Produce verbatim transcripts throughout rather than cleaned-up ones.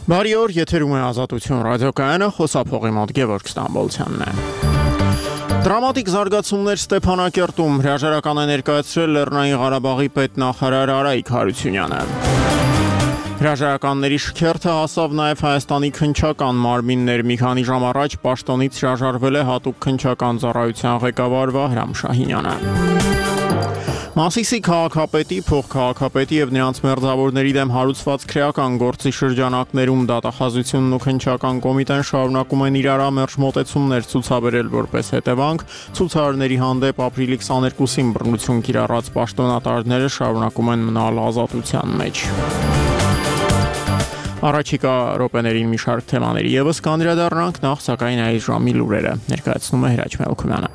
Բարի օր, եթերում է Ազատություն ռադիոկայանը, խոսափողի մոտ Գևորգ Ստամբոլցյանն է։ Դրամատիկ զարգացումներ Ստեփանակերտում հրաժարական է ներկայացրել Լեռնային Ղարաբաղի պետնախարար Արայիկ Հարությունյանը։ Հրաժարականների շքերթը հասավ նաև Հայաստանի քննչական մարմիններ։ Մի քանի ժամ առաջ պաշտոնից հրաժարվել է հատուկ քննչական ծառայության ղեկավար Վահրամ Շահինյանը։ Մասիսի քաղաքապետի, փոխքաղաքապետի եւ նրանց մերձավորների դեմ հարուցված քրեական գործի շրջանակներում դատախազությունն ու քննչական կոմիտեն շարունակում են իրար ամերժ մոտեցումներ ցուցաբերել որպես հետևանք, ցուցարարների հանդեպ ապրիլի քսաներկուսին բռնություն կիրառած պաշտոնատարները շարունակում են մնալ ազատության մեջ։ Առաջիկա րոպեներին մի շարք թեմաների եւս կանդրադառնանք, նախ սակայն այս ժամի լուրերը ներկայացնում է Հրաչ Մելքումյանը։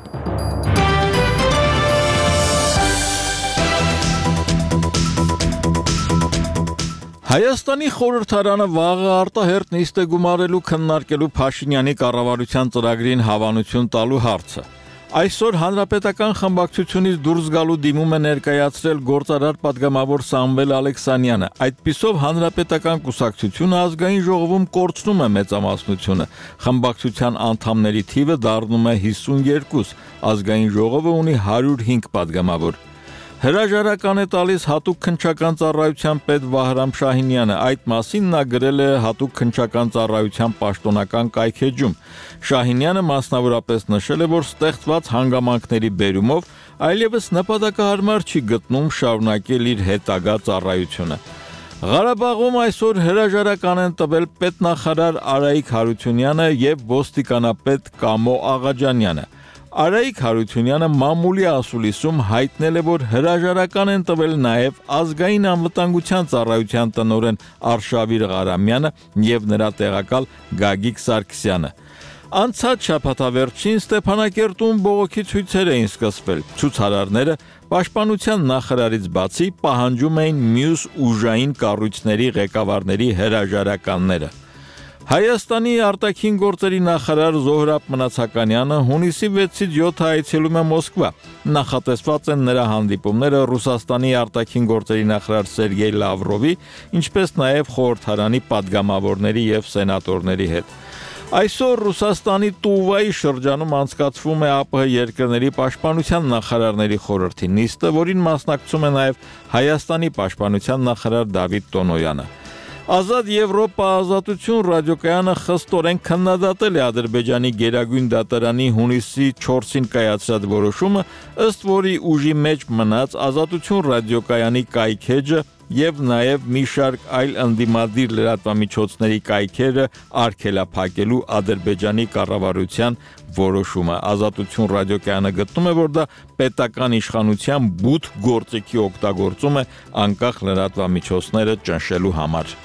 Հայաստանի խորհրդարանը վաղը արտահերթ նիստ է գումարելու քննարկելու Փաշինյանի կառավարության ծրագրին հավանություն տալու հարցը։ Այսօր հանրապետական խմբակցությունից դուրս գալու դիմում է ներկայացրել գործարար պատգամավոր Սամվել Ալեքսանյանը։ Այդպիսով հանրապետական կուսակցությունը ազգային ժողովում կորցնում է մեծամասնությունը։ Խմբակցության անդամների թիվը դառնում է հիսունյոթ, ազգային ժողովը ունի հարյուր հինգ պատգամավոր։ Հրաժարական է տալիս հատուկ քննչական ծառայության պետ Վահրամ Շահինյանը, այդ մասին նա գրել է հատուկ քննչական ծառայության պաշտոնական կայքեջում։ Շահինյանը մասնավորապես նշել է, որ ստեղծված հանգամանքների բերումով այլևս նպատակահարմար չի գտնում շարունակել իր հետագա ծառայությունը։ Ղարաբաղում այսօր հրաժարական են տվել պետնախարար Արայիկ Հարությունյանը եւ ոստիկանապետ Կամո Աղաջանյանը։ Արայիկ Հարությունյանը մամուլի ասուլիսում հայտնել է, որ հրաժարական են տվել նաև ազգային անվտանգության ծառայության տնօրեն Արշավիր Ղարամյանը եւ նրա տեղակալ Գագիկ Սարգսյանը։ Անցած շաբաթավերջին Ստեփանակերտում բողոքի ցույցեր էին սկսվել։ Ցուցարարները պաշտպանության նախարարից բացի պահանջում էին մյուս ուժային կառույցների ղեկավարների հրաժարականները։ Հայաստանի արտաքին գործերի նախարար Զոհրաբ Մնացականյանը հունիսի վեցից յոթը այցելում է Մոսկվա։ Նախատեսված են նրա հանդիպումները Ռուսաստանի արտաքին գործերի նախարար Սերգեյ Լավրովի, ինչպես նաև խորհրդարանի պատգամավորների եւ սենատորների հետ։ Այսօր Ռուսաստանի Տուվայի շրջանում անցկացվում է ԱՊՀ երկրների պաշտպանության նախարարների խորհրդի նիստը, որին մասնակցում է նաև Հայաստանի պաշտպանության նախարար Դավիթ Տոնոյանը։ Ազատ Եվրոպա ազատություն ռադիոկայանը խստորեն քննադատել է Ադրբեջանի գերագույն դատարանի հունիսի չորսին կայացրած որոշումը, ըստ որի ուժի մեջ մնաց ազատություն ռադիոկայանի կայքեջը եւ նաեւ մի շարք այլ ընդդիմադիր լրատվամիջոցների կայքերը արգելափակելու Ադրբեջանի կառավարության որոշումը։ Ազատություն ռադիոկայանը գտնում է, որ դա պետական իշխանության բութ գործիքի օգտագործում է անկախ լրատվամիջոցները ճնշելու համար։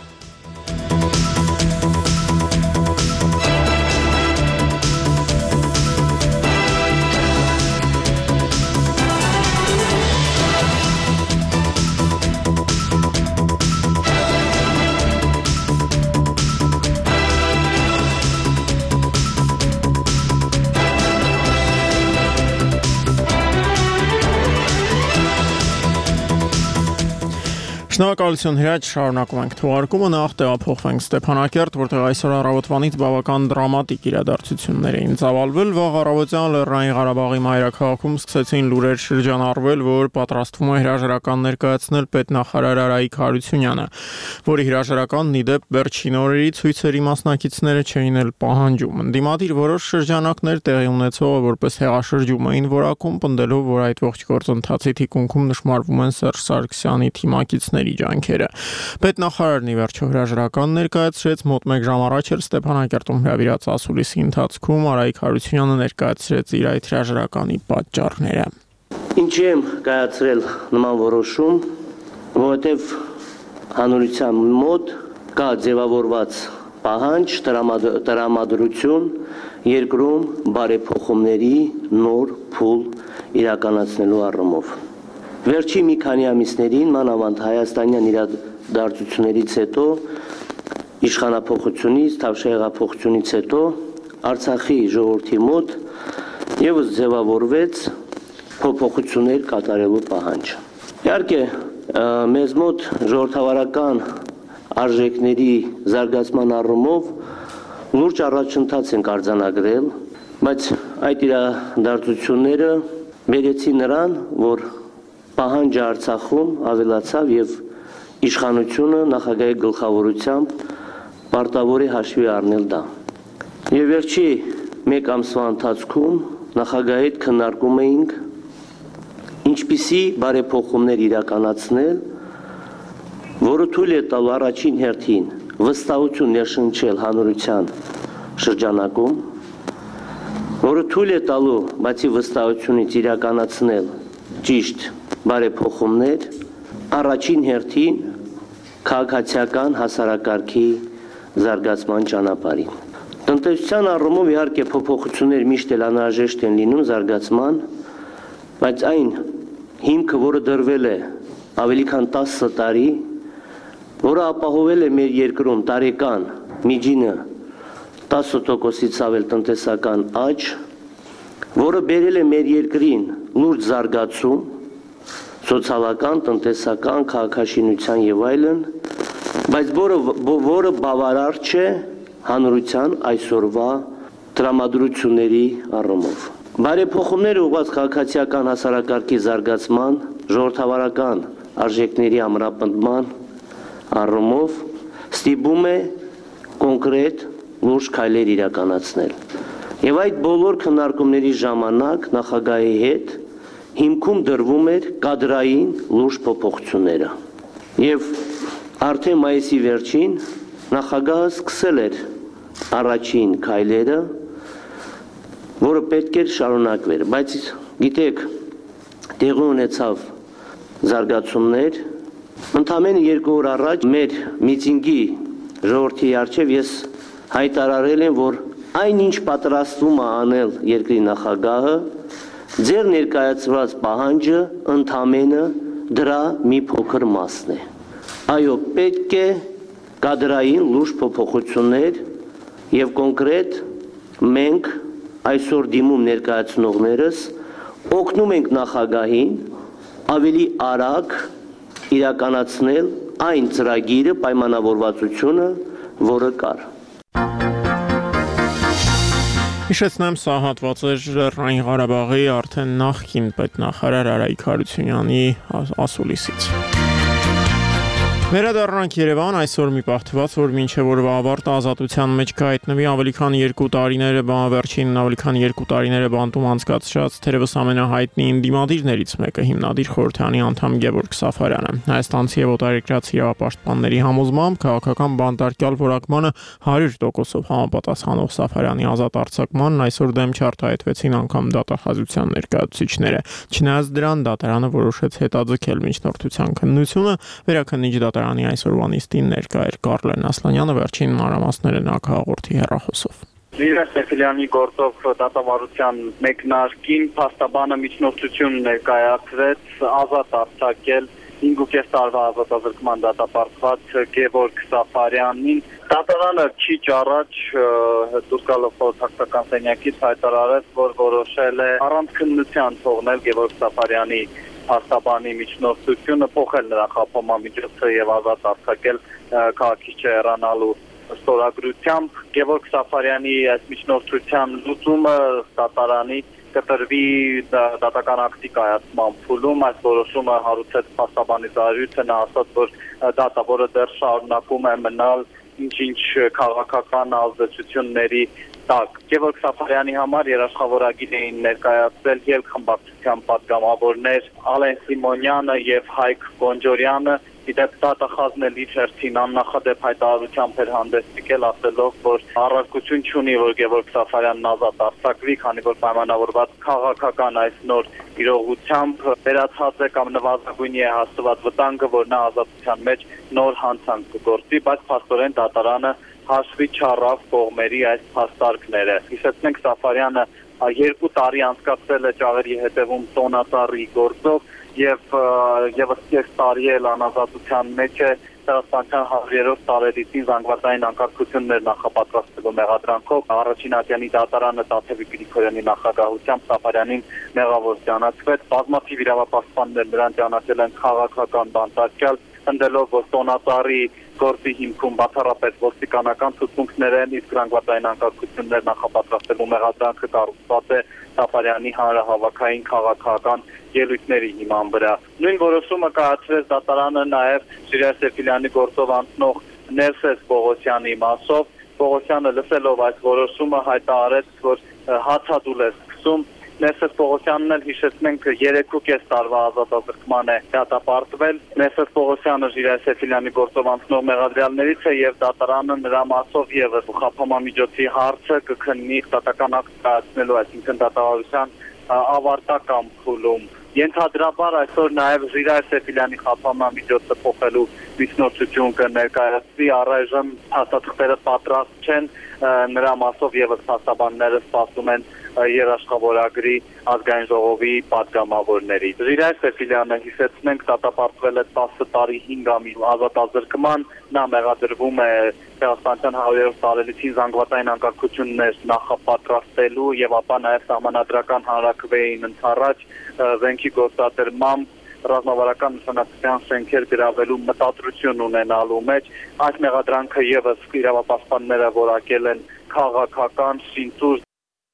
Շնորհակալություն Հրաչ, շարունակում ենք թողարկումը, նախ տեղափոխվենք Ստեփանակերտ, որտեղ այսօր առավոտվանից բավական դրամատիկ իրադարձություններ էին ծավալվել։ Վաղ առավոտյան Լեռնային Ղարաբաղի մայրաքաղաքում սկսեցին լուրեր շրջանառվել, որ պատրաստվում է հրաժարական ներկայացնել պետնախարար Արայիկ Հարությունյանը, որի հրաժարականն ի դեպ վերջին օրերի ցույցերի մասնակիցները չէին էլ պահանջում։ Ընդդիմադիր որոշ շրջանակներ տեղի ունեցողը որպես հեղաշրջում էին որակում, պնդելով, որ այդ ողջ գործընթացի թիկունքում նշмарվում են Սերժ Սարգսյանի թիմակիցների ջանքերը։ Պետնախարարն ի վերջո հրաժարական ներկայացրեց, մոտ մեկ ժամ առաջ էր Ստեփանակերտում հրավիրած ասուլիսի ընթացքում Արայիկ Հարությունյանը ներկայացրեց իր այդ հրաժարականի պատճառները։ Ինչի եմ կայացրել նման որոշում, որովհետև հանրության մոտ կա ձևավորված պահանջ, տրամադրություն երկրում բարեփոխումների նոր փուլ իրականացնելու առումով։ Վերջի մի քանի ամիսներին, մանավանդ հայաստանյան իրադարձություններից հետո, իշխանափոխությունից, թավշեղափոխությունից հետո, Արցախի ժողովրդի մոտ ևս ձևավորվեց փոփոխություններ կատարելու պահանջ։ Իհարկե, մեզ մոտ ժողովրդավարական արժեքների զարգացման առումով լուրջ առաջընթաց են արձանագրել, բայց այդ իրադարձությունները բերեցին նրան, որ պահանջը Արցախում ավելացավ եւ իշխանությունը նախագահի գլխավորությամբ պարտավոր է հաշվի առնել դա։ Եվ վերջի մեկ ամսվա ընթացքում նախագահի հետ քննարկում էինք ինչպիսի բարեփոխումներ իրականացնել, որը թույլ է տալու առաջին հերթին վստահություն ներշնչել հանրության շրջանակում, որը թույլ է տալու բացի վստահությունից իրականացնել ճիշտ բարեփոխումներ, առաջին հերթին քաղաքացիական հասարակարգի զարգացման ճանապարհին։ Տնտեսության առումով իհարկե փոփոխություններ միշտ էլ անհրաժեշտ են լինում զարգացման, բայց այն հիմքը, որը դրվել է ավելի քան տասը տարի, որը ապահովել է մեր երկրում տարեկան միջինը տասը տոկոսից ավել տնտեսական աճ, որը բերել է մեր երկրին լուրջ զարգացում, սոցիալական, տնտեսական, քաղաքաշինության եւ այլն, բայց որը որը բավարար չէ հանրության այսօրվա տրամադրությունների առումով։ Բարեփոխումները ուղղված քաղաքացիական հասարակարգի զարգացման, ժողովրդավարական արժեքների ամրապնդման առումով ստիպում է կոնկրետ լուրջ քայլեր իրականացնել։ Եվ այդ բոլոր քննարկումների ժամանակ նախագահի հետ հիմքում դրվում էր կադրային լուրջ փոփոխությունները։ Եվ արդեն մայիսի վերջին նախագահը սկսել էր առաջին քայլերը, որը պետք էր շարունակվեր, բայց գիտեք, տեղի ունեցավ զարգացումներ, ընդամենը երկու օր առաջ մեր միտինգի ժողովրդի առջև ես հայտարարել եմ, որ այնինչ պատրաստվում է անել երկրի նախագահը, ձեր ներկայացված պահանջը ընդամենը դրա մի փոքր մասն է։ Այո, պետք է կադրային լուրջ փոփոխություններ եւ կոնկրետ մենք այսօր դիմում ներկայացնողներս օգնում ենք նախագահին ավելի արագ իրականացնել այն ծրագիրը, պայմանավորվածությունը, որը կար։ Հիշեցնեմ, սա հատված էր Լեռնային Ղարաբաղի արդեն նախկին պետնախարար Արայիկ Հարությունյանի ասուլիսից։ Վերադառնանք Երևան, այսօր մի պահթված, որ մինչև օրվա ավարտը ազատության մեջ կհայտնվի ավելի քան երկու տարիները բանվերջին ավելի քան երկու տարիները բանտում անցկացրած թերևս ամենահայտնի ինդիմադիրներից մեկը հիմնադիր խորհրդանի անդամ Գևորգ Սաֆարյանը։ Հայաստանցի եւ օտարերկրացի իրավապաշտպանների համոզմամբ քաղաքական բանտարկյալ որակմանը հարյուր տոկոսով համապատասխանող Սաֆարյանի ազատ արձակմանն այսօր դեմ չարտահայտվեցին անգամ դատախազության ներկայացուցիչները։ Չնայած դրան դատարանը որոշեց հետաձգել միջնորդության քննությունը, վերաքննիչ դատարանի այսօրվա նիստին ներկա էր Կարլեն Ասլանյանը, վերջին մանրամասները նա հաղորդի հեռախոսով։ Լիրա Սեֆիլյանի գործով դատավարության մեկնարկին փաստաբանը միջնորդություն ներկայացրեց ազատ արձակել հինգ ու կես տարվա ազատազրկման դատապարտված Գևորգ Սաֆարյանին։ Դատարանը քիչ առաջ դուրս գալով խորհրդական սենյակից հայտարարեց, որ որոշել է առանց քննության թողնել Գևորգ Սաֆարյանի փաստաբանի միջնորդությունը, փոխել նրա խափամամիջոցը եւ ազատ արձակել քաղաքիչը հեռանալու ստորագրությամբ։ Գևորգ Սաֆարյանի այս միջնորդության լուծումը դատարանի կտրվի դատական ակտի կայացման փուլում։ Այս որոշումը հարուցեց փաստաբանի ծառայությունը, նա ասաց, որ դատավորը դեռ շարունակում է մնալ ինչ-ինչ քաղաքական ազդեցությունների տակ։ Գևորգ Սաֆարյանի համար երաշխավորագիր էին ներկայացրել եւ խմբակցության պատգամավորներ Ալեն Սիմոնյանը եւ Հայկ Գոնջորյանը։ Իդեպ դատախազն էլ իր հերթին աննախադեպ հայտարարությամբ էր հանդես եկել, ասելով, որ առարկություն չունի, որ Գևորգ Սաֆարյանն ազատ արձակվի, քանի որ պայմանավորված քաղաքական այս նոր իրողությամբ վերացած է կամ նվազագույնի է հասցված վտանգը, որ նա ազատության մեջ նոր հանցանք կգործի, բայց փաստորեն դատարանը հաշվի չառավ կողմերի այս փաստարկները։ Հիշեցնենք, Սաֆարյանը երկու տարի անցկացրել է ճաղերի հետևում տոնածառի գործով եւ եւս երկու տարի էլ անազատության մեջ է Հրաստանյան հարյուրերորդ տարելիցին զանգվածային անկարգություններ նախապատրաստելու մեղադրանքով առաջին ատյանի դատարանը Տաթևի Գրիգորյանի նախագահությամբ Սաֆարյանին մեղավոր ճանաչվեց։ Բազմաթիվ իրավապաշտպաններ նրան ճանաչել են քաղաքական բանտարկյալ, ընդելով որ տոնածառի գործի հիմքում բացառապես ոստիկանական ցուցմունքներ են, իսկ զանգվածային անկարգություններ նախապատրաստելու մեղադրանքը կառուցված է Սաֆարյանի հանրահավաքային քաղաքական ելույթների հիման վրա։ Նույն որոշումը կայացրեց դատարանը նաև Շիրայր Սեֆիլյանի գործով անցնող Ներսես Պողոսյանի մասով։ Պողոսյանը լսելով այս որոշումը հայտարարեց, որ հացադուլ է սկսում։ Ներսես Պողոսյանն էլ հիշեցնենք երեք ու կես տարվա ազատազրկման է դատապարտվել։ Ներսես Պողոսյանը Շիրայր Սեֆիլյանի գործով անցնող մեղադրյալներից է եւ դատարանը նրա մասով եւս խափամամիջոցի հարցը կքննի դատական ակտ կայացնելու, այսինքն դատավարության ավարտական փուլում։ Ենթադրաբար այսօր նաև Շիրայր Սեֆիլյանի խափամամիջոցը փոխելու միջնորդություն կներկայացվի, առայժմ հաստատքները պատրաստ չեն, նրա մասով եւս փաստաբանները սպասում են երաշխավորագրի ազգային ժողովի պատգամավորների։ Շիրայր Սեֆիլյանը հիշեցնենք դատապարտվել է տասը տարի հինգ ամիս ազատազրկման, նա մեղադրվում է Հայաստանյան հարյուրերորդ տարելիցին զանգվածային անկարգություններ նախապատրաստելու եւ ապա նաեւ սահմանադրական հանրաքվեին ընթառաջ վենքի գործադրմամբ ռազմավարական նշանակության շենքեր գրավելու մտադրություն ունենալու մեջ։ Այս մեղադրանքը եւս իրավապաշտպանները որակել են քաղաքական շինծուր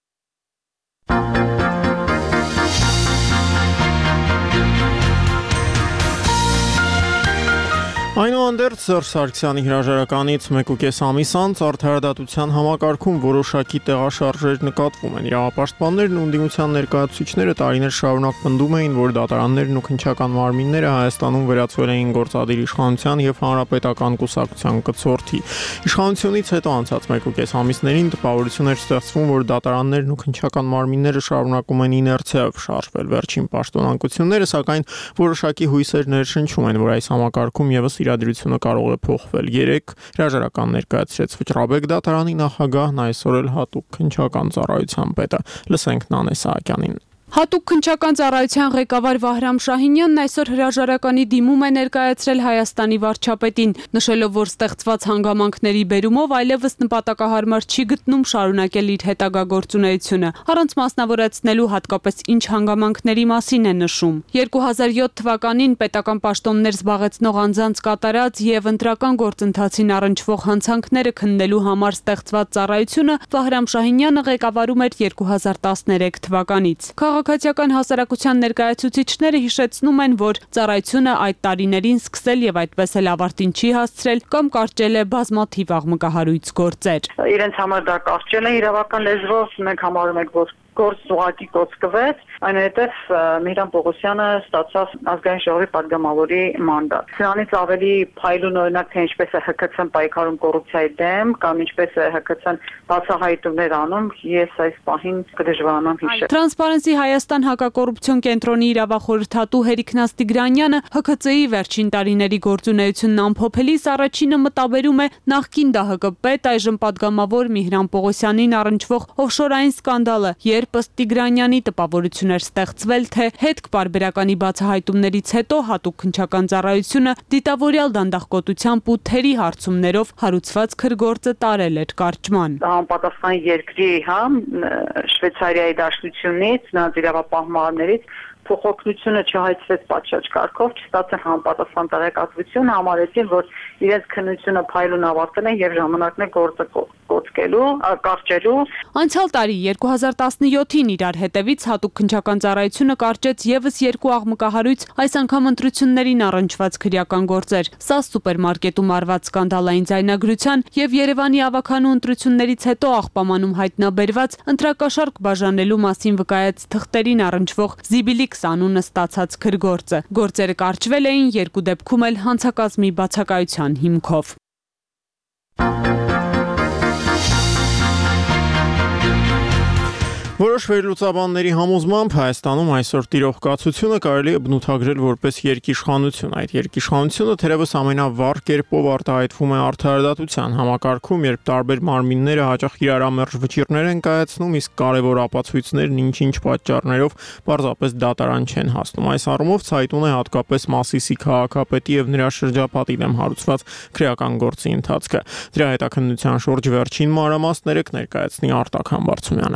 Այնուհանդերձ Սերժ Սարգսյանի հրաժարականից մեկ ու կես ամիս անց արդարադատության համակարգում որոշակի տեղաշարժեր նկատվում են։ Իրավապաշտպաններն ու ընդդիմության ներկայացուցիչները տարիներ շարունակ պնդում էին, որ դատարաններն ու քննչական մարմինները Հայաստանում վերածվել էին գործադիր իշխանության եւ հանրապետական կուսակցության կցորդի։ Իշխանությունից հետո անցած մեկ ու կես ամիսներին տպավորություն էր ստեղծվում, որ դատարաններն ու քննչական մարմինները շարունակում են իներցիայով շարժվել։ Վերջին պաշտոնանկությունները, սակայն, որոշակի հույսեր ներշնչում են, որ այս համակարգում եւս իրադրությունը կարող է փոխվել։ Երեք հրաժարական ներկայացրեց Վճռաբեկ դատարանի նախագահն, այսօր էլ հատուկ քննչական ծառայության պետը։ Լսենք Նանե Սահակյանին։ Հատուկ քննչական ծառայության ղեկավար Վահրամ Շահինյանն այսօր հրաժարականի դիմում է ներկայացրել Հայաստանի վարչապետին, նշելով, որ ստեղծված հանգամանքների բերումով այլևս նպատակահարմար չի գտնում շարունակել իր հետագա գործունեությունը, առանց մասնավորեցնելու հատկապես ինչ հանգամանքների մասին է նշում։ երկու հազար յոթ թվականին պետական պաշտոններ զբաղեցնող անձանց կատարած եւ ընտրական գործընթացին առնչվող հանցանքները քննելու համար ստեղծված ծառայությունը Վահրամ Շահինյանը ղեկավարում էր երկու հազար տասներեք թվականից։ Քաղաքացիական հասարակության ներկայացուցիչները հիշեցնում են, որ ծառայությունը այդ տարիներին սկսել եւ այդպես էլ ավարտին չի հասցրել կամ կարճել է բազմաթիվ աղմկահարույց գործեր։ Իրենց համար դա կարճել է իրավական լեզվով, մենք համարում ենք, որ գործ ուղղակի կոծկվեց, այնուհետև Միհրան Պողոսյանը ստացավ ազգային ժողովի պատգամավորի մանդատ։ Սրանից ավելի փայլուն օրինակ թե ինչպես է Հ Քց Ն պայքարում կոռուպցիայի դեմ կամ ինչպես է Հ Քց Ն բացահայտումներ անում, ես այս պահին կդժվարանամ հիշել։ Transparency Հայաստան հակակոռուպցիոն կենտրոնի իրավախորհրդատու Հերիկ Նաստիգրանյանը Հ Քծ Ի վերջին տարիների գործունեությունն ամփոփելիս առաջինը մտաբերում է նախկին Դահ Կը պետ այժմ պատգամավոր Միհրան Պողոսյանին առնչվող օֆշորային սկանդալը, երբ ըստ Տիգրանյանի տպավորություն էր ստեղծվել, թե հետք պարբերականի բացահայտումներից հետո հատուկ քննչական ծառայությունը դիտավորյալ դանդաղկոտությամբ ու թերի հարցումներով հարուցված քրգործը տարել էր կարճման։ Համապատասխան երկրի, հա, Շվեյցարիայի դաշնությունից, նրանց իրավապահմաններից փոխօգնությունը չհայցվեց պատշաճ կարգով, չստացան համապատասխան տեղեկատվություն, համարեցին, որ իրենց քննությունը փայլուն ավարտել են եւ ժամանակն է գործը կոծկելու, կարճելու։ Անցյալ տարի երկու հազար տասնյոթին իրար հետևից հատուկ քննչական ծառայությունը կարճեց եւս երկու աղմկահարույց, այս անգամ ընտրություններին առնչված քրեական գործեր։ Սա սուպերմարկետում արված սկանդալային ձայնագրության եւ Երևանի ավականու ընտրություններից հետո աղբամանում հայտնաբերված ընտրակաշառք բաժանելու մասին վկայած թղթերին առնչվող Զիբիլիքս անունը ստացած քրգործը։ Գործերը կարճվել էին երկու դեպքում էլ հանցակազմի բացակայության հիմքով։ Որոշ վերլուծաբանների համոզմամբ Հայաստանում այսօր տիրող կացությունը կարելի է բնութագրել որպես երկիշխանություն։ Այդ երկիշխանությունը թերևս ամենավառ կերպով արտահայտվում է արդարադատության համակարգում, երբ տարբեր մարմինները հաճախ իրարամերժ վճիռներ են կայացնում, իսկ կարևոր ապացույցներն ինչ-ինչ պատճառներով պարզապես դատարան չեն հասնում։ Այս առումով ցայտուն է հատկապես Մասիսի քաղաքապետի եւ նրա շրջապատի դեմ հարուցված քրեական գործի ընթացքը։ Դրա հետաքննության շուրջ վերջին մանրամասները կներկայացնի Արտակ Համբարձումյանը։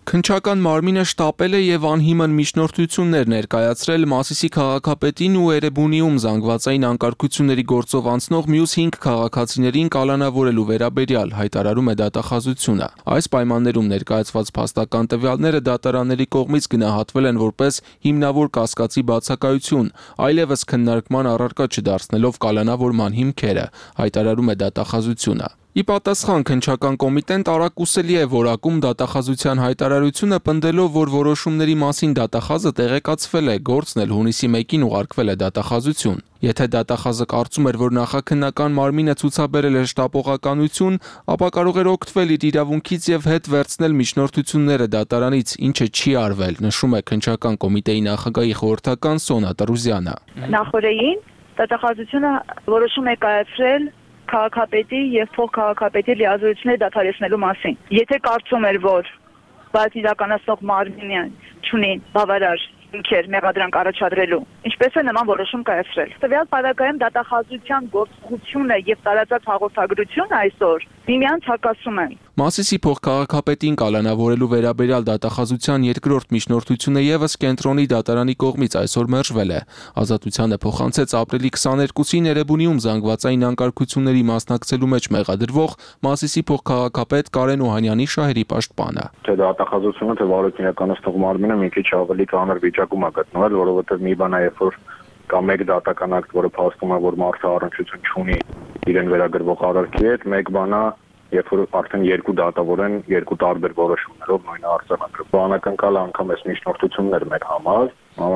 Քննչական մարմինը շտապել է եւ անհիմն միջնորդություններ ներկայացրել Մասիսի քաղաքապետին ու Էրեբունիում զանգվածային անկարգությունների գործով անցնող մյուս հինգ քաղաքացիներին կալանավորելու վերաբերյալ, հայտարարում է դատախազությունը։ Այս պայմաններում ներկայացված փաստական տվյալները դատարանների կողմից գնահատվել են որպես հիմնավոր կասկածի բացակայություն, այլևս քննարկման առարկա չդարձնելով կալանավորման հիմքերը, հայտարարում է դատախազությունը։ Ի պատասխան քննչական կոմիտեն տարակուսելի է որակում դատախազության հայտարարությունը, պնդելով, որ որոշումների մասին դատախազը տեղեկացվել է, գործն էլ հունիսի մեկին ուղարկվել է դատախազություն։ Եթե դատախազը կարծում էր, որ նախաքննական մարմինը ցուցաբերել է շտապողականություն, ապա կարող էր օգտվել իր իրավունքից եւ հետ վերցնել միջնորդությունները դատարանից, ինչը չի արվել, նշում է քննչական կոմիտեի նախագահի խորհրդական Սոնա Տրուզյանը։ Նախորդին դատախազությունը որոշում է կայացրել քաղաքապետի եւ փոխքաղաքապետի լիազորությունները դադարեցնելու մասին։ Եթե կարծում էր, որ բայց իրականացնող մարմինը չունի բավարար հիմքեր մեղադրանք առաջադրելու, ինչպես է նման որոշում կայացրել։ Տվյալ պարագայում դատախազության գործողությունը եւ տարածած հաղորդագրությունը այսօր միմյանց հակասում են։ Մասիսի փոխքաղաքապետին կալանավորելու վերաբերյալ դատախազության երկրորդ միջնորդությունը եւս կենտրոնի դատարանի կողմից այսօր մերժվել է։ Ազատությանը փոխանցեց ապրիլի քսաներկուսին Էրեբունիում զանգվածային անկարգությունների մասնակցելու մեջ մեղադրվող Մասիսի փոխքաղաքապետ Կարեն Օհանյանի շահերի պաշտպանը։ Թե դատախազությունը, թե վարույթն իրականացնող մարմինը մի քիչ ավելի կամեր վիճակում է գտնվել, որովհետեւ մի բան է, երբ որ կա մեկ դատական ակտ, որը փաստում է, որ մարդը առնչություն չունի իրեն վերագրվող արարքի հետ, մեկ բան է, երբ որ արդեն երկու դատավոր են երկու տարբեր որոշումներով նույն արձանագրում։ Բանակնկալ անգամ էս միջնորդություններ մեր համար,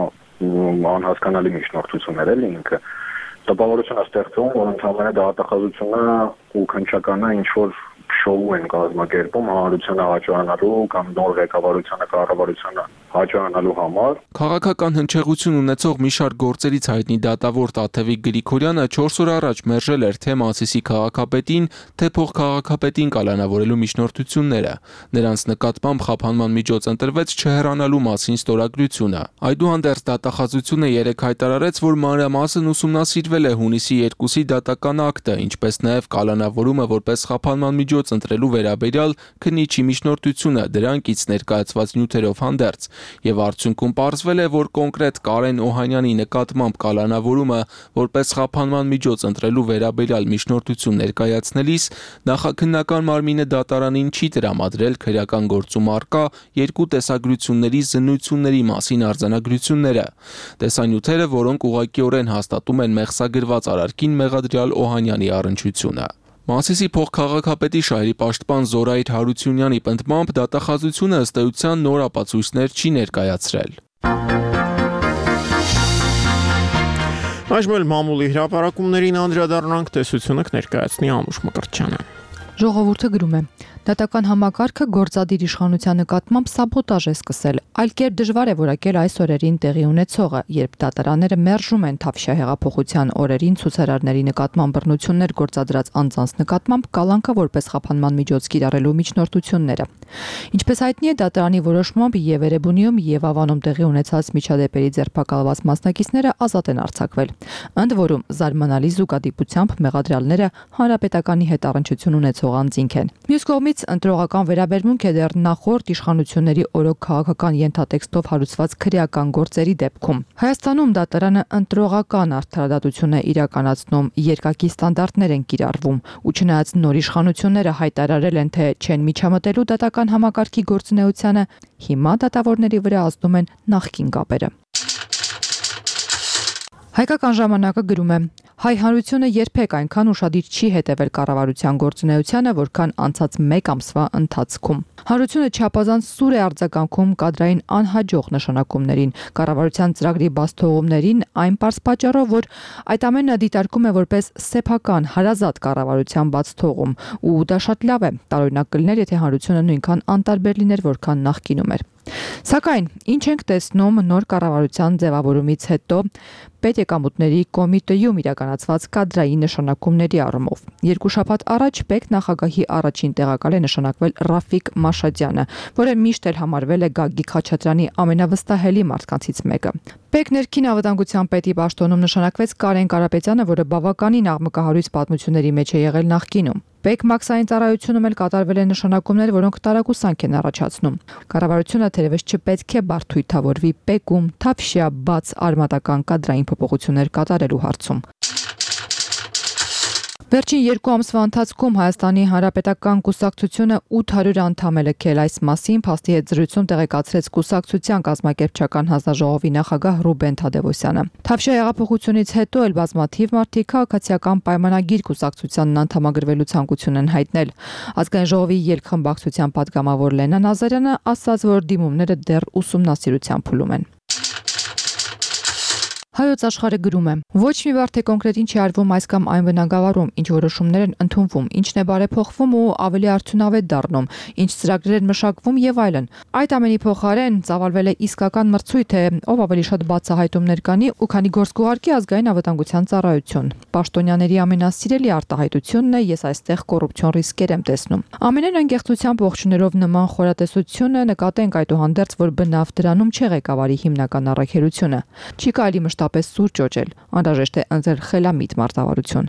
անհասկանալի միջնորդություններ էլ ինքը։ Տպավորություն է ստեղծում, որ ընդհանրապես դատախազությունը ու քննչականը ինչ որ շոու են կազմակերպում հանրությանը հաճոյանալու կամ նոր ղեկավարությանը կառավարությանը հաճոյանալու համար։ Քաղաքական հնչեղություն ունեցող մի շարք գործերից հայտնի դատավոր Տաթևիկ Գրիգորյանը չորս օր առաջ մերժել էր թե Մասիսի քաղաքապետին, թե փոխքաղաքապետին կալանավորելու միջնորդությունները։ Նրանց նկատմամբ խափանման միջոց ընտրվեց չհեռանալու մասին ստորագրությունը։ Այդուհանդերձ դատախազությունը երեկ հայտարարեց, որ մանրամասն ուսումնասիրվել է հունիսի երկուսի դատական ակտը, ինչպես նաև կալանավորումը որպես խափանման միջոց ընտրելու վերաբերյալ քննիչի միջնորդությունը դրանքից ներկայացված նյութերով հանդերձ, եւ արդյունքում պարզվել է, որ կոնկրետ Կարեն Օհանյանի նկատմամբ կալանավորումը որպես խափանման միջոց ընտրելու վերաբերյալ միջնորդություն ներկայացնելիս նախաքննական մարմինը դատարանին չի տրամադրել քրեական գործում առկա երկու տեսագրությունների զննությունների մասին արձանագրությունները։ Տեսանյութերը, որոնք ուղղակիորեն հաստատում են մեղսագրված արարքին մեղադրյալ Օհանյանի առնչությունը։ Մասիսի փոխքաղաքապետի շահերի պաշտպան Զորայր Հարությունյանի պնդմամբ դատախազությունը ըստ էության նոր ապացույցներ չի ներկայացրել։ Այժմ էլ մամուլի հրապարակումներին անդրադառնանք, տեսությունը կներկայացնի Անուշ Մկրտչյանը։ Ժողովուրդը գրում է. Դատական համակարգը գործադիր իշխանության նկատմամբ սաբոտաժ է սկսել, այլ կերպ դժվար է որակել այս օրերին տեղի ունեցողը, երբ դատարանները մերժում են Թավշյա հեղափոխության օրերին ցուցարարների նկատմամբ բռնություններ գործադրած անձանց նկատմամբ կալանքը որպես խափանման միջոց կիրառելու միջնորդությունները։ Ինչպես հայտնի է, դատարանի որոշմամբ եւ Էրեբունիում եւ Ավանում տեղի ունեցած միջադեպերի ձերբակալված մասնակիցները ազատ են արձակվել։ Ընդ որում, զարմանալի զուգադիպությամբ մեղադրյալները հանրապետականի հետ առնչություն ունեցող անձինք են։ Մյուս կողմից ընտրողական վերաբերմունք է դեռ նախորդ իշխանությունների օրոք քաղաքական ենթատեքստով հարուցված քրեական գործերի դեպքում։ Հայաստանում դատարանը ընտրողական արդարադատություն է իրականացնում, երկակի ստանդարտներ են կիրառվում, ու չնայած նոր իշխանությունները հայտարարել են, թե չեն միջամտելու դատական համակարգի գործունեությանը, հիմա դատավորների վրա ազդում են նախկին կապերը։ Հայկական ժամանակը գրում է. հայ հանրությունը երբեք այնքան ուշադիր չի հետևել կառավարության գործունեությանը, որքան անցած մեկ ամսվա ընթացքում։ Հանրությունը չափազանց սուր է արձագանքում կադրային անհաջող նշանակումներին, կառավարության ծրագրի բացթողումներին, այն պարզ պատճառով, որ այդ ամենը դիտարկում է որպես սեփական հարազատ կառավարության բացթողում, ու դա շատ լավ է, տարօրինակ կլիներ, եթե հանրությունը նույնքան անտարբեր լիներ, որքան նախկինում էր։ Սակայն ինչ ենք տեսնում նոր կառավարության ձևավորումից հետո պետեկամուտների կոմիտեում իրականացված կադրային նշանակումների առումով։ Երկու շաբաթ առաջ պետ նախագահի առաջին տեղակալ է նշանակվել Ռաֆիկ Մաշադյանը, որը միշտ էլ համարվել է Գագիկ Խաչատրյանի ամենավստահելի մարդկանցից մեկը։ Պետ ներքին անվտանգության պետի պաշտոնում նշանակվեց Կարեն Կարապետյանը, որը բավականին աղմկահարույց պատմությունների մեջ է եղել նախկինում։ Պեկ մաքսային ծառայությունում էլ կատարվել են նշանակումներ, որոնք տարակուսանք են առաջացնում։ Կառավարությունը թերևս չպետք է բարդույթավորվի Պեկում թավշյա բաց արմատական կադրային փոփոխություններ կատարելու հարցում։ Վերջին երկու ամսվա ընթացքում Հայաստանի Հանրապետական կուսակցությունը ութ հարյուր անդամ է լքել, այս մասին փաստի հետ զրույցում տեղեկացրեց կուսակցության կազմակերպչական հանձնաժողովի նախագահ Ռուբեն Թադևոսյանը։ Թավշյա հեղափոխությունից հետո էլ բազմաթիվ մարդիկ քաղաքացիական պայմանագիր կուսակցությանն անդամագրվելու ցանկություն են հայտնել։ Ազգային ժողովի ելքխմբակցության պատգամավոր Լենա Նազարյանը ասաց, որ դիմումները դեռ ուսումնասիրության փուլում են։ Հայոց աշխարհը գրում է. ոչ մի բառ թե կոնկրետ ինչ է արվում այս կամ այն բնագավառում, ինչ որոշումներ են ընդունվում, ինչն է բարեփոխվում ու ավելի արդյունավետ դառնում, ինչ ծրագրեր են մշակվում եւ այլն։ Այդ ամենի փոխարեն ծավալվել է իսկական մրցույթ, թե ով ավելի շատ բացահայտումներ կանի ու քանի գործ կուղարկի ազգային անվտանգության ծառայություն։ Պաշտոնյաների ամենասիրելի արտահայտությունն է՝ ես այստեղ կոռուպցիոն ռիսկեր եմ տեսնում։ Ամենայն անկեղծությամբ ողջուներով նման խորատեսությունը նկատենք այդուհանդերձ, որ բնավ դրանում չէ ղեկավարի հիմնական առաքելությունը։ Չի կարելի մշտապես սուր ճոճել, անհրաժեշտ է ընտրել խելամիտ մարտավարություն։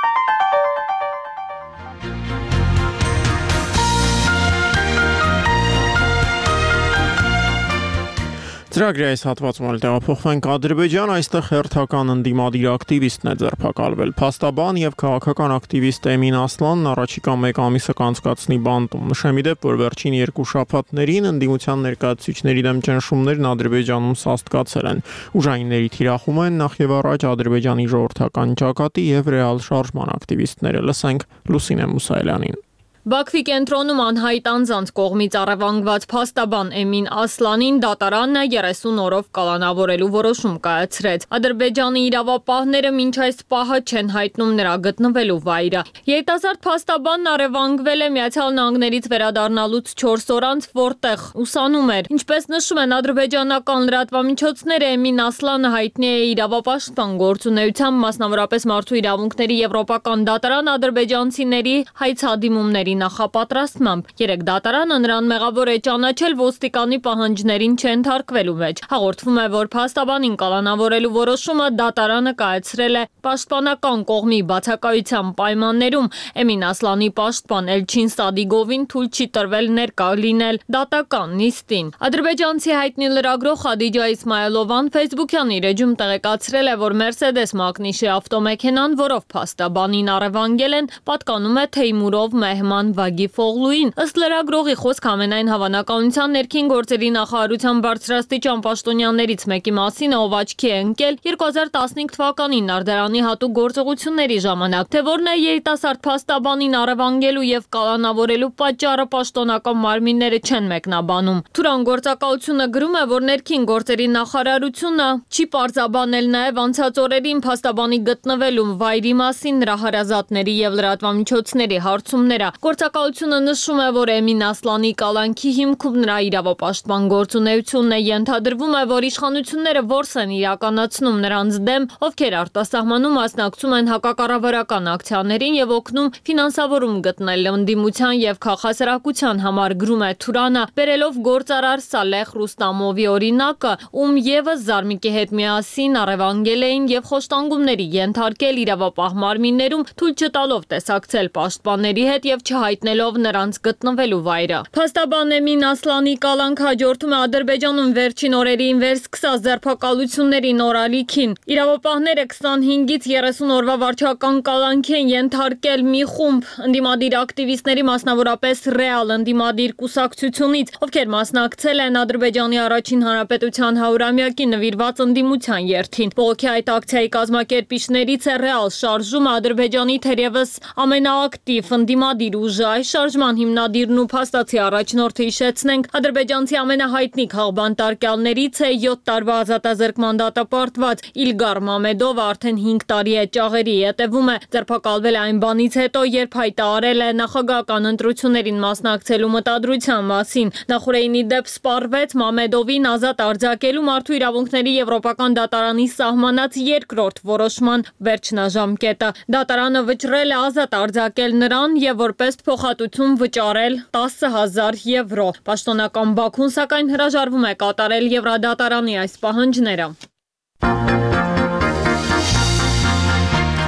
Ծրագրի այս հատվածում էլ տեղափոխվենք Ադրբեջան, այստեղ հերթական ընդդիմադիր ակտիվիստն է ձերբակալվել։ Փաստաբան եւ քաղաքական ակտիվիստ Էմին Ասլանն առաջիկա մեկ ամիսը կանցկացնի բանտում։ Նշեմ իդեպ, որ վերջին երկու շաբաթներին ընդդիմության ներկայացուցիչների դեմ ճնշումներն Ադրբեջանում սաստկացել են։ Ուժայինների թիրախում են նախ եւ առաջ Ադրբեջանի ժողովրդական ճակատի եւ ռեալ շարժման ակտիվիստները։ Լսենք Լուսինե Մուսայելյանին։ Բաքվի կենտրոնում անհայտ անձանց կողմից առևանգված փաստաբան Էմին Ասլանին դատարանը երեսուն օրով կալանավորելու որոշում կայացրեց։ Ադրբեջանի իրավապահները մինչ այս պահը չեն հայտնում նրա գտնվելու վայրը։ Երիտասարդ փաստաբանն առևանգվել է Միացյալ Նահանգներից վերադառնալուց չորս օր անց, որտեղ ուսանում էր։ Ինչպես նշում են ադրբեջանական լրատվամիջոցները, Էմին Ասլանը հայտնի է իրավապաշտպան գործունեությամբ, մասնավորապես մարդու իրավունքների եվրոպական դատարան ադրբեջանցիների հայցադիմումների նախապատրաստմամբ։ Երեք դատարանը նրան մեղավոր է ճանաչել ոստիկանի պահանջներին չընթարկվելու մեջ։ Հաղորդվում է, որ փաստաբանին կալանավորելու որոշումը դատարանը կայացրել է պաշտպանական կողմի բացակայության պայմաններում։ Էմին Ասլանի պաշտպան Էլչին Սադիգովին թույլ չի տրվել ներկա լինել դատական նիստին։ Ադրբեջանցի հայտնի լրագրող Խադիջա Իսմայելովան Facebook-յան իր էջում տեղեկացրել է, որ Mercedes մակնիշի ավտոմեքենան, որով փաստաբանին առևանգել են, պատկանում է Թեյմուրով Մեհման Վագիֆ Օղլուին։ Ըստ լրագրողի խոսք, ամենայն հավանականության ներքին գործերի նախարարության բարձրաստիճան պաշտոնյաներից մեկի մասին, ով աչքի է ընկել երկու հազար տասնհինգ թվականին Նարդարանի հատուկ գործողությունների ժամանակ, թե որն է երիտասարդ փաստաբանին առևանգելու եւ կալանավորելու պատճառը պաշտոնական մարմինները չեն մեկնաբանում։ Թուրան գործակալությունը գրում է, որ ներքին գործերի նախարարությունը չի պարզաբանել նաեւ անցած օրերին փաստաբանի գտնվելու վայրի մասին նրա հարազատների եւ լրատվամիջոցների հարցումները։ Գործակալությունը նշում է, որ Էմին Ասլանի կալանքի հիմքում նրա իրավապաշտպան գործունեությունն է, ենթադրվում է, որ իշխանությունները որս են իրականացնում նրանց դեմ, ովքեր արտասահմանում մասնակցում են հակակառավարական ակցիաներին եւ օգնում ֆինանսավորում գտնել ընդդիմության եւ քաղաքասրակության համար, գրում է Թուրանը, բերելով գործարար Սալեխ Ռուստամովի օրինակը, ում եւս Զարմիկի հետ միասին առևանգել էին եւ խոշտանգումների ենթարկել իրավապահ մարմիններում, թույլ չտալով տեսակցել պաշտպանների հետ եւ չհայտնելով նրանց գտնվելու վայրը։ Փաստաբան Էմին Ասլանի կալանք հաջորդում է Ադրբեջանում վերջին օրերին վերսկսած ձերբակալությունների նորալիքին։ Իրավապահները քսանհինգից երեսուն օրվա վարչական կալանք են ենթարկել մի խումբ ընդդիմադիր ակտիվիստների, մասնավորապես ռեալ ընդդիմադիր կուսակցությունից, ովքեր մասնակցել են Ադրբեջանի առաջին հանրապետության հարյուրամյակի նվիրված ընդդիմության երթին։ Բողոքի այդ ակցիայի կազմակերպիչներից է ռեալ շարժումը, Ադրբեջանի թերևս ամենաակտիվ ընդդիմադիր ուժը։ Այս շարժման հիմնադիրն ու փաստացի առաջնորդը, հիշեցնենք, ադրբեջանցի ամենահայտնի քաղբանտարկյալներից է յոթ տարվա ազատազրկման դատապարտված Իլգար Մամեդովը, արդեն հինգ տարի է ճաղերի ետևում է, ձերբակալվել է այն բանից հետո, երբ հայտարարել է նախագահական ընտրություններին մասնակցելու մտադրության մասին։ Նախորդին ի դեպ սպառվեց Մամեդովին ազատ արձակելու մարդու իրավունքների եվրոպական դատարանի սահմանած երկրորդ որոշման վերջնաժամկետը։ Դատարանը վճռել է ազատ արձակել նրան եւ որպես փոխհատուցում վճարել տասը հազար եվրո։ Պաշտոնական Բաքուն սակայն հրաժարվում է կատարել Եվրադատարանի այս պահանջները։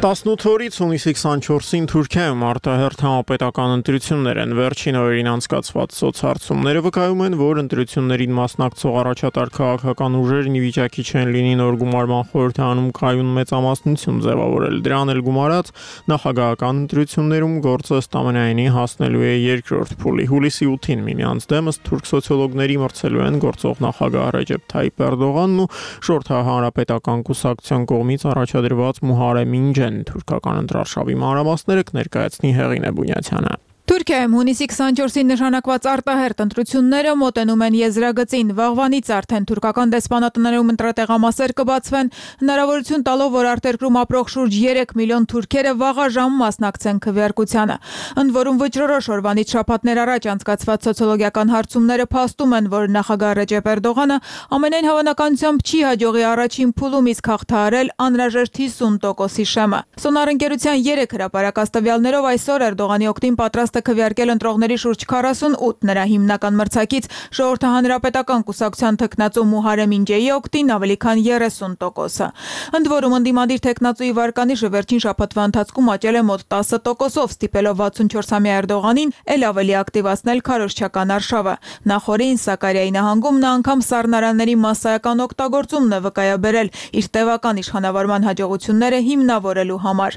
տասնութ օրից հունիսի քսանչորսին Թուրքիայում արտահերթ համապետական ընտրություններ են։ Վերջին օրերին անցկացված սոցհարցումները վկայում են, որ ընտրություններին մասնակցող առաջատար քաղաքական ուժերն ի վիճակի չեն լինի նոր գումարման խորհրդանում կայուն մեծամասնություն ձևավորել։ Դրան էլ գումարած նախագահական ընտրություններում գործը ստամենայինի հասնելու է երկրորդ փուլի։ Հուլիսի ութին միմյանց դեմ ըստ թուրք սոցիոլոգների մրցելու են գործող նախագահ Ռեջեփ Թայիփ Էրդողանն ու շորթահանրապետական կուսակցության կողմից առաջադրված Մուհարեմ Ինջեն։ Թուրքական ընտրարշավի մանրամասները կներկայացնի Հեղինե Բունյացյանը։ Թուրքիայում հունիսի քսանչորսին նշանակված արտահերթ ընտրությունները մոտենում են եզրագծին։ Վաղվանից արդեն թուրքական դեսպանատներում ընտրատեղամասեր կբացվեն, հնարավորություն տալով, որ արտերկրում ապրող շուրջ երեք միլիոն թուրքերը վաղաժամ մասնակցեն քվեարկությանը։ Ընդ որում վճռորոշ օրվանից շաբաթներ առաջ անցկացված սոցիոլոգիական հարցումները փաստում են, որ նախագահ Ռեջեփ Էրդողանը ամենայն հավանականությամբ չի հաջողի առաջին փուլում իսկ հաղթահարել անհրաժեշտ հիսուն տոկոսի շեմը։ Սոնար ընկերության երեք հրապարակած տվյալներով այսօր Էրդողանի օգտին պատրաստ քվեարկել ընտրողների շուրջ քառասունութ, նրա հիմնական մրցակից ժողովրդահանրապետական կուսակցության թեկնածու Մուհարեմ Ինջեի օգտին ավելի քան երեսուն տոկոսը։ Ընդ որում ընդդիմադիր թեկնածուի վարկանիշը վերջին շաբաթվա ընթացքում աճել է մոտ տասը տոկոսով, ստիպելով վաթսունչորսամյա Էրդողանին ել ավելի ակտիվացնել քարոզչական արշավը։ Նախորդին Սակարիայի նահանգում նա անգամ սառնարանների մասսայական օգտագործումն է վկայաբերել իր տևական իշխանավարման հաջողությունները հիմնավորելու համար։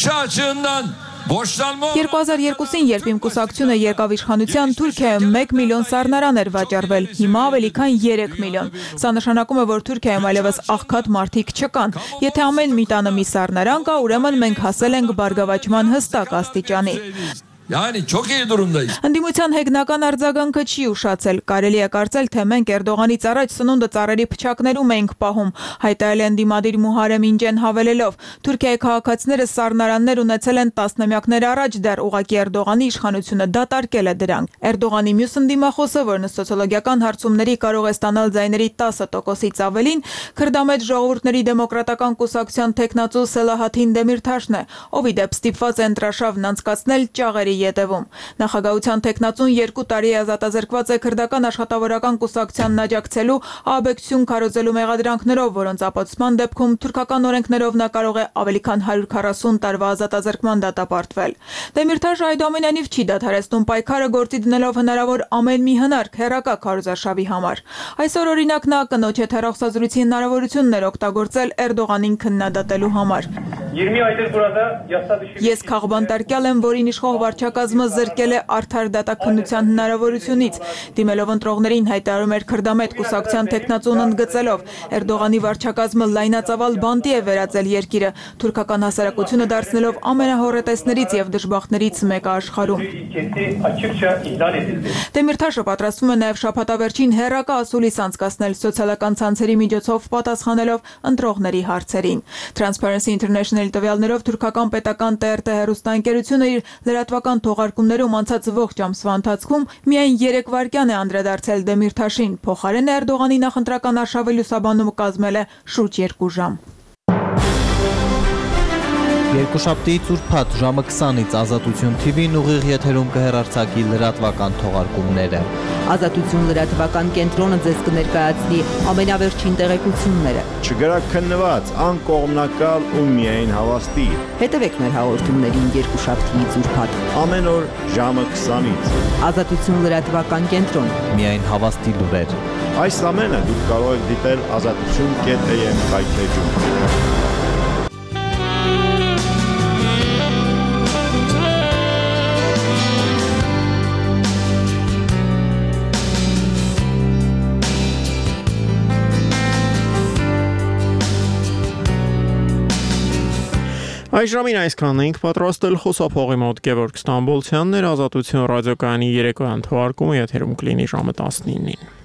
երկու հազար երկուսին, երբ իմ կուսակցությունը եկավ իշխանության, Թուրքիայում մեկ միլիոն սառնարան էր վաճառվել, հիմա ավելի քան երեք միլիոն։ Սա նշանակում է, որ Թուրքիայում այլևս աղքատ մարդիկ չկան։ Եթե ամեն մի տանը մի սառնարան կա, ուրեմն մենք հասել ենք բարգավաճման հստակ աստիճանի։ Ընդդիմության հեգնական արձագանքը չի ուշացել։ Կարելի է կարծել, թե մենք Էրդողանից առաջ սնունդը ծառերի փչակներում էինք պահում, հայտարարել է ընդդիմադիր Մուհարեմ Ինջեն հավելելով. Թուրքիայի քաղաքացիները սառնարաններ ունեցել են տասնամյակներ առաջ, դեռ ուղղակի Էրդողանի իշխանությունը դատարկել է դրանք։ Էրդողանի մյուս ընդդիմախոսը, որն սոցիոլոգիական հարցումների կարող է ստանալ ձայների տասը տոկոսից ավելին, քրդամետ ժողովուրդների դեմոկրատական կուսակցության թեկնածու Սելահաթին Դեմիրթաշն է, ով ի դեպ ստիպված է ընտրաշավն անցկացնել ճաղերի ետևում։ Նախագահության թեկնածուն երկու տարի ազատազրկված է քրդական աշխատավորական կուսակցությանն աջակցելու ահաբեկչություն քարոզելու մեղադրանքներով, որոնց ապացուցման դեպքում թուրքական օրենքներով նա կարող է ավելի քան հարյուր քառասուն տարվա ազատազրկման դատապարտվել։ Դեմիրթաշը այդուամենայնիվ չի դադարեցնում պայքարը, գործի դնելով հնարավոր ամեն մի հնարք հեռակա քարոզարշավի համար։ Այսօր օրինակ նա կնոջ հետ հեռախոսազրույցի հնարավորություններ օգտագործել Էրդողանին քննադատելու համար։ Ես քաղբանտարկյալ եմ, որին իշխող վարչակազմը զրկել է արդար դատաքննության հնարավորությունից, դիմելով ընտրողներին հայտարարում էր քրդամետ կուսակցության թեկնածուն ընդգծելով. Էրդողանի վարչակազմը լայնածավալ բանտի է վերածել երկիրը, թուրքական հասարակությունը դարձնելով ամենահոռետեսներից եւ դժբախտներից մեկը աշխարհում։ Դեմիրթաշը պատրաստվում է նաեւ շաբաթավերջին հեռակա ասուլիս անցկացնել սոցիալական ցանցերի միջոցով պատասխանելով ընտրողների հարցերին։ Transparency International տվյալներով թուրքական պետական T R T հեռուստաընկերությունը իր լրատվական թողարկումներում անցած ողջ ամսվա ընթացքում միայն երեք վայրկյան է անդրադարձել Դեմիրթաշին, փոխարեն Էրդողանի նախընտրական արշավի լուսաբանումը կազմել է շուրջ երկու ժամ։ Երկուշաբթիից ուրբաթ ժամը քսանից Ազատություն T V-ն ուղիղ եթերում կհեռարձակի լրատվական թողարկումները։ Ազատություն լրատվական կենտրոնը ձեզ կներկայացնի ամենավերջին տեղեկությունները։ Չգրաքննված, անկողմնակալ ու միայն հավաստի։ Հետևեք մեր հաղորդումներին երկուշաբթիից ուրբաթ ամեն օր ժամը քսանից։ Ազատություն լրատվական կենտրոն։ Միայն հավաստի լուրեր։ Այս ամենը դուք կարող եք դիտել ազատություն կետ A M կայքեջում։ Այժմին այսքանն էինք պատրաստել, խոսափողի մոտ Գևորգ Ստամբոլցյանն էր, Ազատություն ռադիոկայանի երեկոյան թողարկումը եթերում կլինի ժամը տասնինին։